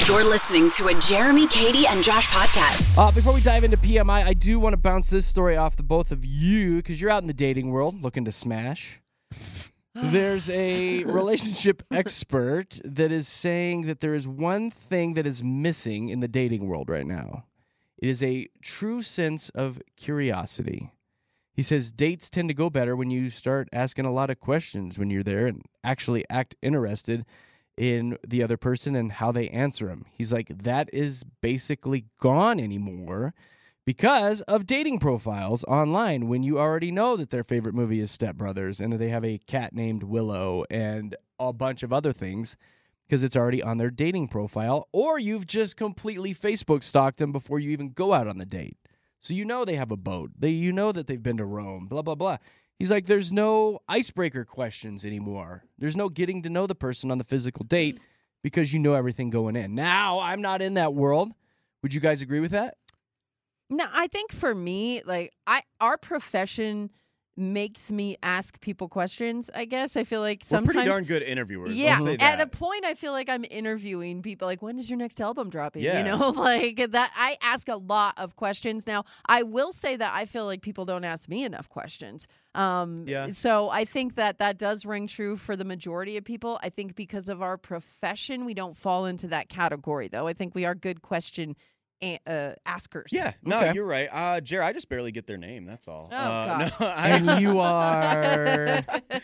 You're listening to a Jeremy, Katie, and Josh podcast. Before we dive into PMI, I do want to bounce this story off the both of you because you're out in the dating world looking to smash. There's a relationship expert that is saying that there is one thing that is missing in the dating world right now. It is a true sense of curiosity. He says dates tend to go better when you start asking a lot of questions when you're there and actually act interested in the other person and how they answer them. He's like, that is basically gone anymore because of dating profiles online when you already know that their favorite movie is Step Brothers and that they have a cat named Willow and a bunch of other things because it's already on their dating profile, or you've just completely Facebook stalked them before you even go out on the date. So you know they have a boat. You know that they've been to Rome, blah, blah, blah. He's like, there's no icebreaker questions anymore. There's no getting to know the person on the physical date because you know everything going in. Now, I'm not in that world. Would you guys agree with that? No, I think for me, our profession makes me ask people questions, I guess. I feel like sometimes... We're pretty darn good interviewers. Yeah, I'll say that. at a point, I feel like I'm interviewing people, like, when is your next album dropping? Yeah. You know, like that. I ask a lot of questions. Now, I will say that I feel like people don't ask me enough questions. So I think that does ring true for the majority of people. I think because of our profession, we don't fall into that category, though. I think we are good question askers. Yeah, no, Okay. you're right. Jerry, I just barely get their name. That's all. gosh. And you are...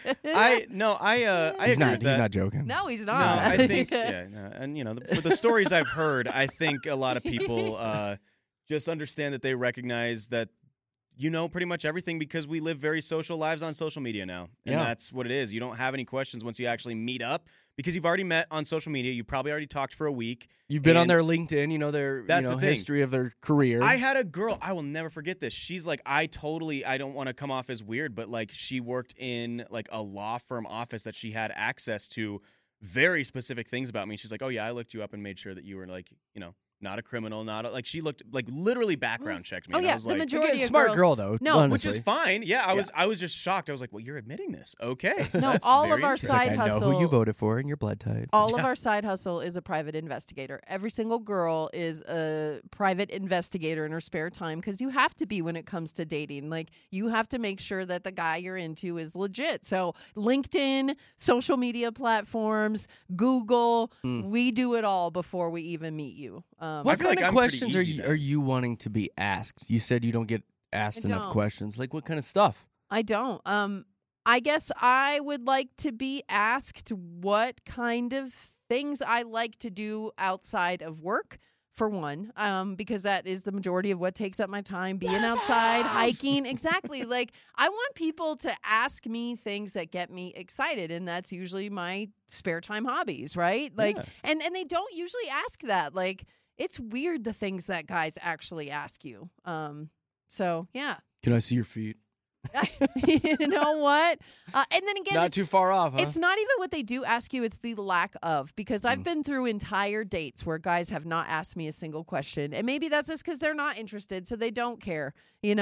I He's agree not, with he's that. not joking. No, he's No, not. I think, and for the stories I've heard, I think a lot of people just understand that they recognize that you know pretty much everything because we live very social lives on social media now, and that's what it is. You don't have any questions once you actually meet up because you've already met on social media. You probably already talked for a week. You've been on their LinkedIn, you know their That's the thing. history of their career. I had a girl, I will never forget this. She's like, I don't want to come off as weird, but like she worked in like a law firm office that she had access to very specific things about me. She's like, oh yeah, I looked you up and made sure that you were like, not a criminal, like she looked like literally background checked me. Oh and yeah, I was the like, majority of smart girls, girl though. No, honestly. which is fine. Yeah, I was just shocked. I was like, well, you're admitting this. Okay. No, That's all of very our interesting. side I know hustle. who you voted for and your blood type. All of our side hustle is a private investigator. Every single girl is a private investigator in her spare time because you have to be when it comes to dating. Like, you have to make sure that the guy you're into is legit. So LinkedIn, social media platforms, Google, we do it all before we even meet you. I What feel kind like of I'm questions pretty easy are you wanting to be asked? You said you don't get asked I enough don't. questions. Like what kind of stuff? I don't. I guess I would like to be asked what kind of things I like to do outside of work, for one, because that is the majority of what takes up my time, being outside, hiking. Exactly. Like, I want people to ask me things that get me excited, and that's usually my spare time hobbies, right? Like, and they don't usually ask that. Like, it's weird the things that guys actually ask you. So, yeah. Can I see your feet? You know what? And then again, Not too far off, huh? it's not even what they do ask you, it's the lack of. Because I've been through entire dates where guys have not asked me a single question. And maybe that's just because they're not interested, so they don't care,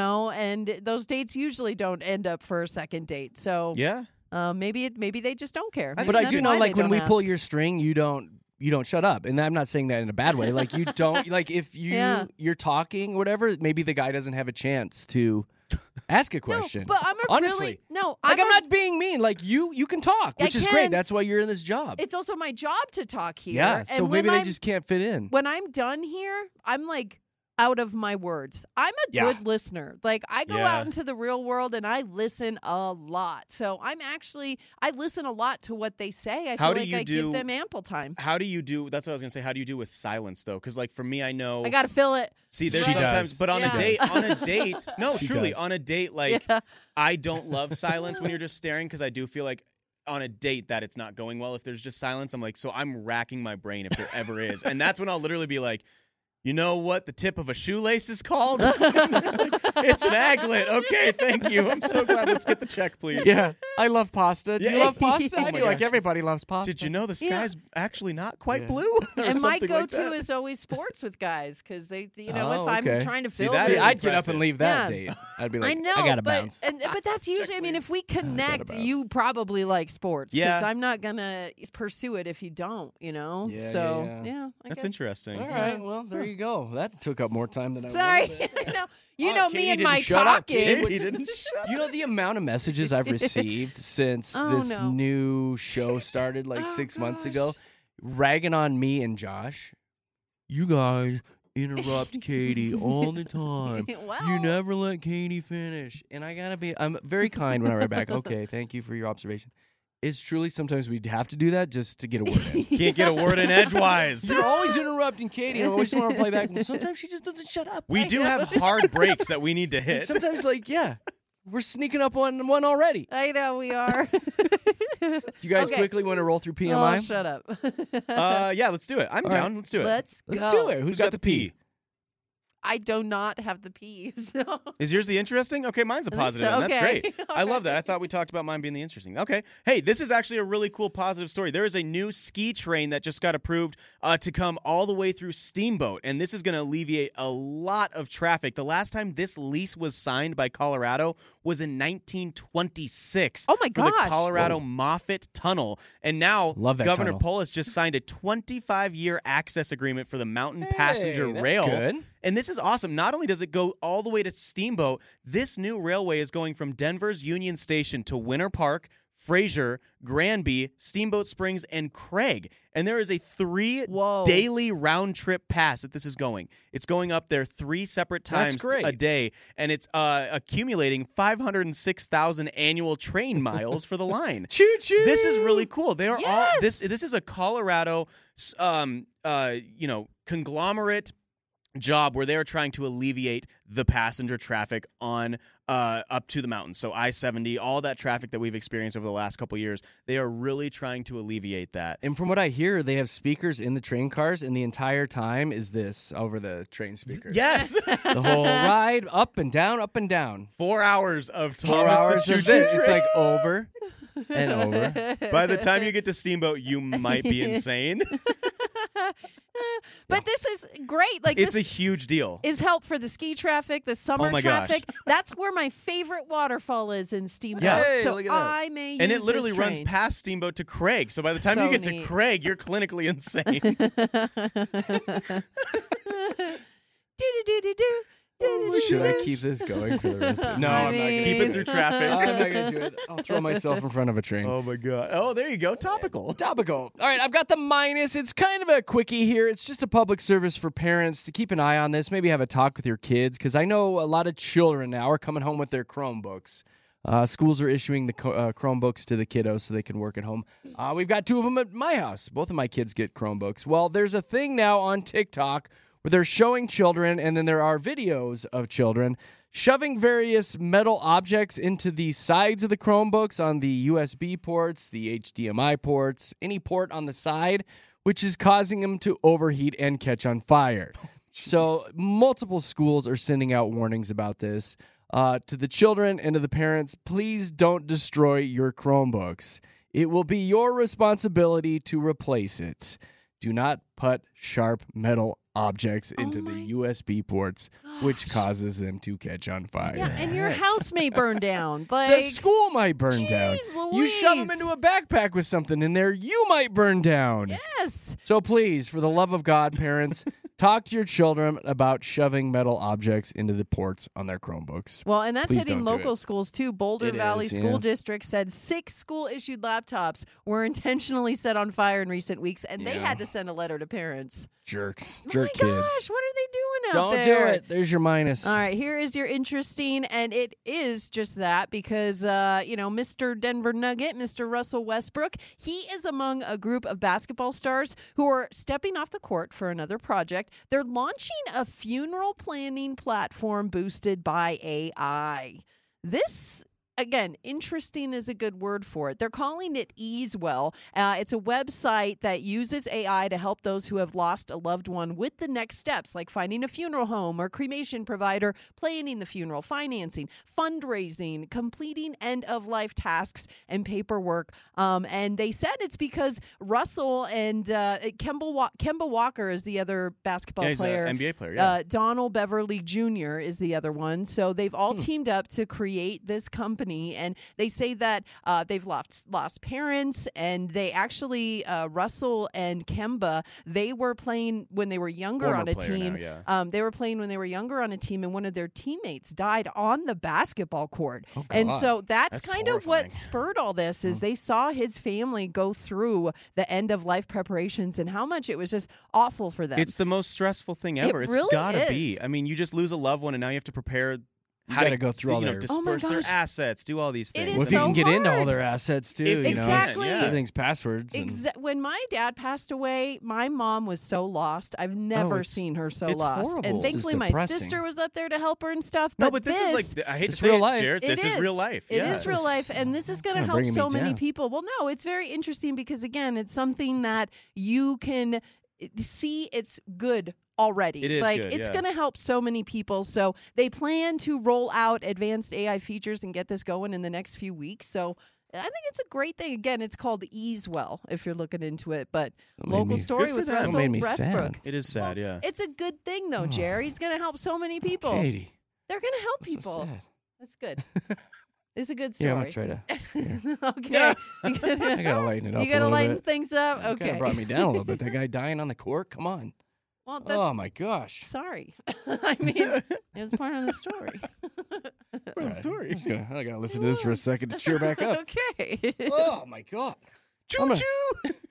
and those dates usually don't end up for a second date. So Yeah. maybe they just don't care. But I That's do know, why like, they when we don't pull ask. your string, you don't shut up. And I'm not saying that in a bad way. Like, you don't, like, if you're talking or whatever, maybe the guy doesn't have a chance to ask a question. No, but I'm honestly. I'm not being mean. Like, you can talk, I which is can. great. That's why you're in this job. It's also my job to talk here. Yeah, so and maybe when they just can't fit in. When I'm done here, I'm like out of my words. I'm a good listener. Like, I go out into the real world and I listen a lot. So I listen a lot to what they say. I feel like I give them ample time. How do you do? That's what I was gonna say. How do you do with silence though? Because like for me, I know I gotta fill it. See, there's She sometimes, does. but on Yeah. a date, no, She truly, does. on a date, like I don't love silence when you're just staring because I do feel like on a date that it's not going well if there's just silence. I'm like, so I'm racking my brain if there ever is, and that's when I'll literally be like, You know what the tip of a shoelace is called? It's an aglet. Okay, thank you. I'm so glad. Let's get the check, please. Yeah, I love pasta. Do you Yeah. love pasta? Oh I my feel like gosh. everybody loves pasta. Did you know the sky's actually not quite Yeah. blue? Or And my something like go-to that? is always sports with guys because they, if Oh, I'm okay. trying to See, fill that See, is it, I'd get up impressive. and leave that Yeah. date. I'd be like, I know, gotta but bounce. but that's usually. I mean, if we connect, bounce. you probably like sports. 'cause Yeah. I'm not gonna pursue it if you don't. You know. Yeah, so yeah. I That's guess. interesting. All right, well, there you go. That took up more time than I Sorry, wanted. I know. You Oh, know Katie me and didn't my shut up, talking. Katie. He didn't shut You know the amount of messages I've received since Oh, this no. new show started like Oh, 6 months gosh. ago, ragging on me and Josh. You guys interrupt Katie all the time. Well, You never let Katie finish. And I'm very kind when I write back. Okay, thank you for your observation. It's truly sometimes we have to do that just to get a word in. Can't get a word in edgewise. You're always interrupting Katie. And I always want to play back. Sometimes she just doesn't shut up. We do have hard breaks that we need to And hit. sometimes, we're sneaking up on one already. I know we are. You guys Okay. quickly want to roll through PMI? Oh, shut up. Yeah, let's do it. I'm All down. right. Let's do it. Let's Let's go. do it. Who's got the P? I do not have the P. So. Is yours the interesting? Okay, mine's a I think positive. so. And that's Okay. great. I love that. I thought we talked about mine being the interesting. Okay. Hey, this is actually a really cool positive story. There is a new ski train that just got approved to come all the way through Steamboat, and this is going to alleviate a lot of traffic. The last time this lease was signed by Colorado was in 1926. Oh, my For the gosh. Colorado Moffett Tunnel. And now Love that Governor tunnel. Polis just signed a 25-year access agreement for the Mountain Passenger that's Rail. good. And this is awesome. Not only does it go all the way to Steamboat, this new railway is going from Denver's Union Station to Winter Park, Fraser, Granby, Steamboat Springs, and Craig. And there is a 3 Whoa. daily round trip pass that this is going. It's going up there 3 separate That's times great. a day, and it's accumulating 506,000 annual train miles for the line. Choo choo. This is really cool. They are all Yes! this is a Colorado conglomerate job where they are trying to alleviate the passenger traffic on up to the mountains. So I-70, all that traffic that we've experienced over the last couple years, they are really trying to alleviate that. And from what I hear, they have speakers in the train cars, and the entire time is this over the train speakers. Yes. The whole ride, up and down, up and down. 4 hours of 4 Thomas hours the of Choo-Choo this. It's Train. like over and over. By the time you get to Steamboat, you might be insane. But this is great. Like It's a this huge deal. is help for the ski traffic, the summer Oh my gosh. traffic. That's where my favorite waterfall is in Steamboat. Yeah. Hey, so look at that. I may use And it literally this runs train. past Steamboat to Craig. So by the time So you get neat. to Craig, you're clinically insane. Do-do-do-do-do. Should I keep this going for the rest of No, I I'm not going to mean- Keep it through traffic. I'm not going to do it. I'll throw myself in front of a train. Oh my god. Oh, there you go. Topical. Topical. All right, I've got the minus. It's kind of a quickie here. It's just a public service for parents to keep an eye on this. Maybe have a talk with your kids because I know a lot of children now are coming home with their Chromebooks. Schools are issuing the Chromebooks to the kiddos so they can work at home. We've got 2 of them at my house. Both of my kids get Chromebooks. Well, there's a thing now on TikTok where they're showing children, and then there are videos of children shoving various metal objects into the sides of the Chromebooks on the USB ports, the HDMI ports, any port on the side, which is causing them to overheat and catch on fire. So multiple schools are sending out warnings about this. To the children and to the parents, please don't destroy your Chromebooks. It will be your responsibility to replace it. Do not put sharp metal objects into my the USB ports, which causes them to catch on fire. Yeah, and your house may burn down. The Like school might burn down. Jeez You shove them Louise. into a backpack with something in there, you might burn down. yes. So please, for the love of God, parents, talk to your children about shoving metal objects into the ports on their Chromebooks. Well, and that's Please hitting don't do local it. schools too. Boulder It Valley is, School yeah. District said 6 school-issued laptops were intentionally set on fire in recent weeks, and they Yeah. had to send a letter to parents. Jerks. My Jerk kids. gosh, what are they doing out Don't there? do it. There's your minus. All right, here is your interesting, and it is just that because, Mr. Denver Nugget, Mr. Russell Westbrook, he is among a group of basketball stars who are stepping off the court for another project. They're launching a funeral planning platform boosted by AI. This again, interesting is a good word for it. They're calling it Easewell. It's a website that uses AI to help those who have lost a loved one with the next steps, like finding a funeral home or cremation provider, planning the funeral, financing, fundraising, completing end-of-life tasks and paperwork. And they said it's because Russell and Kemba Walker is the other basketball player. He's an NBA player, yeah. Donald Beverly Jr. is the other one. So they've all teamed up to create this company, and they say that they've lost parents, and they actually Russell and Kemba, they were playing when they were younger Former on a player team. now, yeah. They were playing when they were younger on a team, and one of their teammates died on the basketball court. Oh, And God. so that's That's kind of horrifying. what spurred all this is they saw his family go through the end of life preparations and how much it was just awful for them. It's the most stressful thing ever. It's really gotta is. be. I mean, you just lose a loved one, and now you have to prepare how gotta to go through all their- Oh my disperse their gosh. assets, do all these It things. is Well, if I you so can get into all hard. their assets too, If you you know, Exactly. yeah. everything's passwords. and- When my dad passed away, my mom was so lost. I've never it's- seen her so it's lost. horrible. And This is thankfully, my depressing. sister was up there to help her and stuff. No, but this is like, I hate to It's say real it, life. Jared, It this is real life. It yeah. is real life, and this is going to Kinda help bringing me so many down. people. Well, no, it's very interesting because again, it's something that you can see. It's good already. It is like good, it's yeah. going to help so many people. So they plan to roll out advanced AI features and get this going in the next few weeks. So I think it's a great thing. Again, it's called Easewell if you're looking into it. But That made local me- story Good for with them. Russell That made me Westbrook. sad. It is sad, yeah. It's a good thing though, Oh. Jerry. He's going to help so many people. Katie, They're going to help that's so people. sad. That's good. It's a good Yeah, story. I'm gonna try to. Okay. I gotta lighten it up. You gotta a little lighten bit. things up. Kind Okay. of brought me down a little bit. That guy dying on the court. Come on. Well, that's Oh my gosh. sorry. I mean, it was part of the story. All right. I gotta listen to this for a second to cheer back up. Okay. Oh my god. Choo choo!